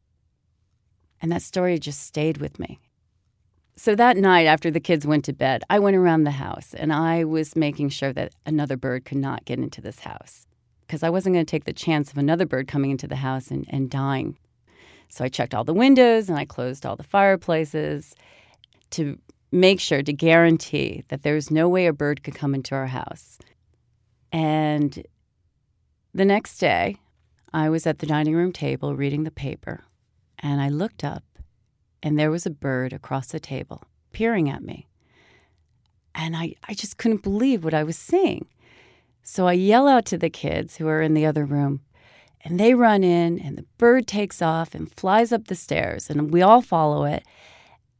And that story just stayed with me. So that night, after the kids went to bed, I went around the house, and I was making sure that another bird could not get into this house, because I wasn't going to take the chance of another bird coming into the house and, and dying. So I checked all the windows and I closed all the fireplaces to make sure, to guarantee that there was no way a bird could come into our house. And the next day, I was at the dining room table reading the paper, and I looked up, and there was a bird across the table peering at me. And I, I just couldn't believe what I was seeing. So I yell out to the kids who are in the other room, and they run in, and the bird takes off and flies up the stairs, and we all follow it.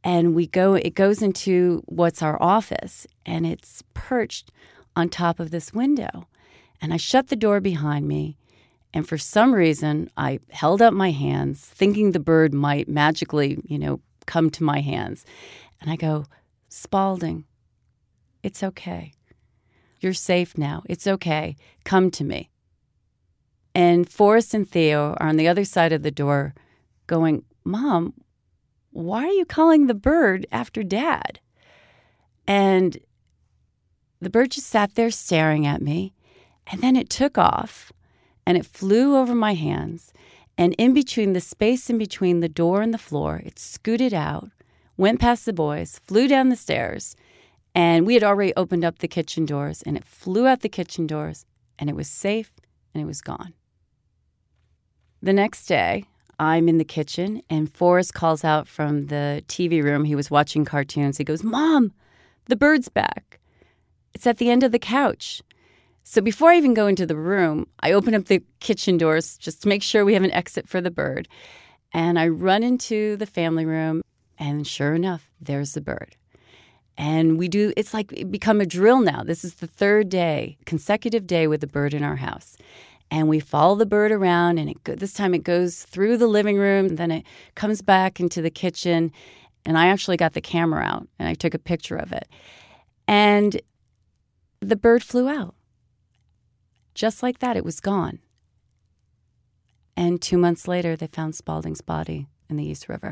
And we go, it goes into what's our office, and it's perched on top of this window. And I shut the door behind me, and for some reason, I held up my hands, thinking the bird might magically, you know, come to my hands. And I go, Spalding, it's okay. You're safe now. It's okay. Come to me. And Forrest and Theo are on the other side of the door going, Mom, why are you calling the bird after Dad? And the bird just sat there staring at me, and then it took off, and it flew over my hands, and in between the space in between the door and the floor, it scooted out, went past the boys, flew down the stairs, and we had already opened up the kitchen doors, and it flew out the kitchen doors, and it was safe, and it was gone. The next day, I'm in the kitchen, and Forrest calls out from the T V room. He was watching cartoons. He goes, Mom, the bird's back. It's at the end of the couch. So before I even go into the room, I open up the kitchen doors just to make sure we have an exit for the bird. And I run into the family room, and sure enough, there's the bird. And we do, it's like it become a drill now. This is the third day, consecutive day with the bird in our house. And we follow the bird around, and it go, this time it goes through the living room, and then it comes back into the kitchen. And I actually got the camera out, and I took a picture of it. And the bird flew out. Just like that, it was gone. And two months later, they found Spalding's body in the East River.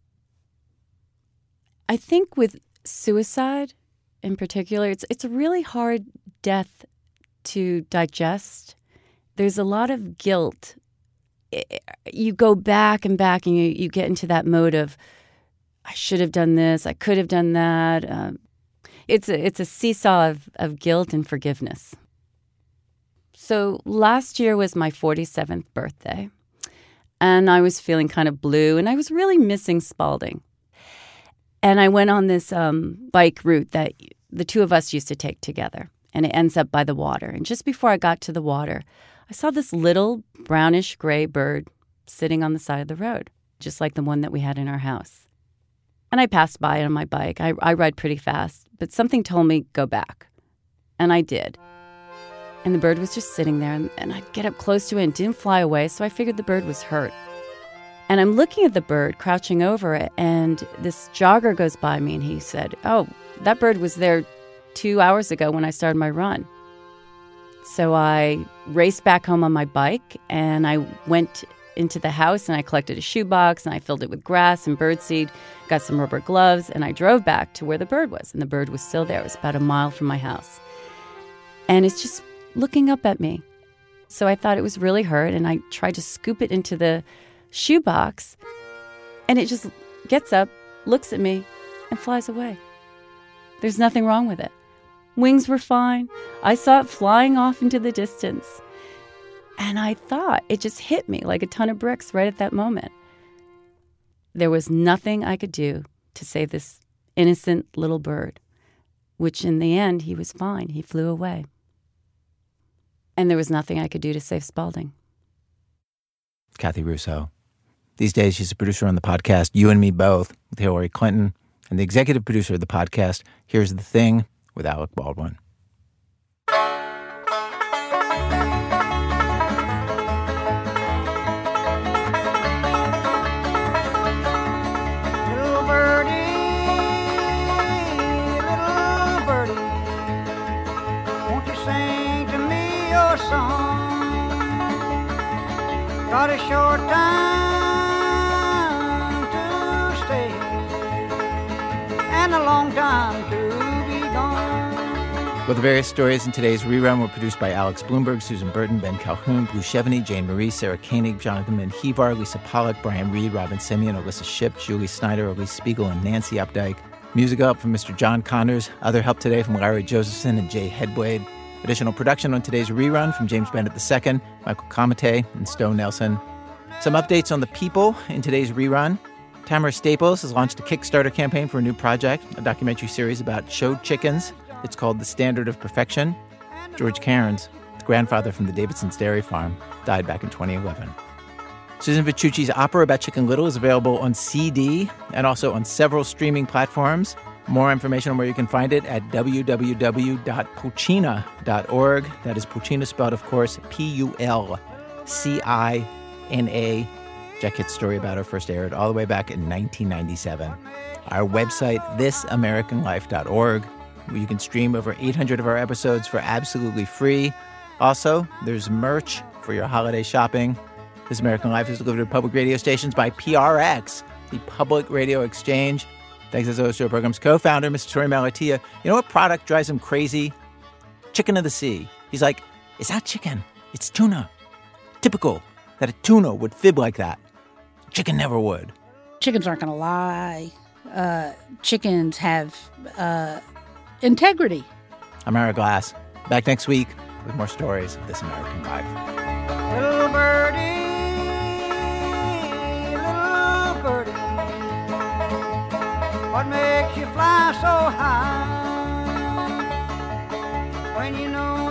I think with suicide in particular, it's it's a really hard death to digest. There's a lot of guilt. You go back and back, and you, you get into that mode of, I should have done this, I could have done that. Um, it's a, it's a seesaw of, of guilt and forgiveness. So last year was my forty-seventh birthday, and I was feeling kind of blue, and I was really missing Spalding. And I went on this um, bike route that the two of us used to take together, and it ends up by the water. And just before I got to the water, I saw this little brownish gray bird sitting on the side of the road, just like the one that we had in our house. And I passed by it on my bike. I, I ride pretty fast, but something told me, go back. And I did. And the bird was just sitting there, and, and I'd get up close to it and it didn't fly away, so I figured the bird was hurt. And I'm looking at the bird, crouching over it, and this jogger goes by me, and he said, oh, that bird was there two hours ago when I started my run. So I raced back home on my bike, and I went into the house, and I collected a shoebox, and I filled it with grass and birdseed, got some rubber gloves, and I drove back to where the bird was. And the bird was still there. It was about a mile from my house. And it's just looking up at me. So I thought it was really hurt, and I tried to scoop it into the shoebox, and it just gets up, looks at me, and flies away. There's nothing wrong with it. Wings were fine. I saw it flying off into the distance. And I thought, it just hit me like a ton of bricks right at that moment. There was nothing I could do to save this innocent little bird, which in the end, he was fine. He flew away. And there was nothing I could do to save Spalding. Kathy Russo. These days, she's a producer on the podcast You and Me Both with Hillary Clinton, and the executive producer of the podcast Here's the Thing with Alec Baldwin. Little birdie, little birdie, won't you sing to me your song? Got a short time to stay and a long time to be gone. Well, the various stories in today's rerun were produced by Alex Bloomberg, Susan Burton, Ben Calhoun, Blue Chevigny, Jane Marie, Sarah Koenig, Jonathan Menjivar, Lisa Pollack, Brian Reed, Robin Simeon, Alyssa Shipp, Julie Snyder, Elise Spiegel, and Nancy Updike. Music up from Mister John Connors. Other help today from Larry Josephson and Jay Headblade. Additional production on today's rerun from James Bennett the Second, Michael Comite, and Stone Nelson. Some updates on the people in today's rerun. Tamara Staples has launched a Kickstarter campaign for a new project, a documentary series about showed chickens. It's called The Standard of Perfection. George Cairns, the grandfather from the Davidson's Dairy Farm, died back in twenty eleven. Susan Viciucci's opera about Chicken Little is available on C D and also on several streaming platforms. More information on where you can find it at w w w dot pulcina dot org. That is Pulcina spelled, of course, P U L C I N A. Jack Hitt's story about her first aired all the way back in nineteen ninety-seven. Our website, this american life dot org, where you can stream over eight hundred of our episodes for absolutely free. Also, there's merch for your holiday shopping. This American Life is delivered to public radio stations by P R X, the Public Radio Exchange. Thanks as always to our program's co-founder, Mister Torey Malatia. You know what product drives him crazy? Chicken of the sea. He's like, it's not chicken, it's tuna. Typical that a tuna would fib like that. Chicken never would. Chickens aren't going to lie. Uh, chickens have uh, integrity. I'm Ira Glass. Back next week with more stories of This American Life. Little birdie, little birdie, what makes you fly so high? When you know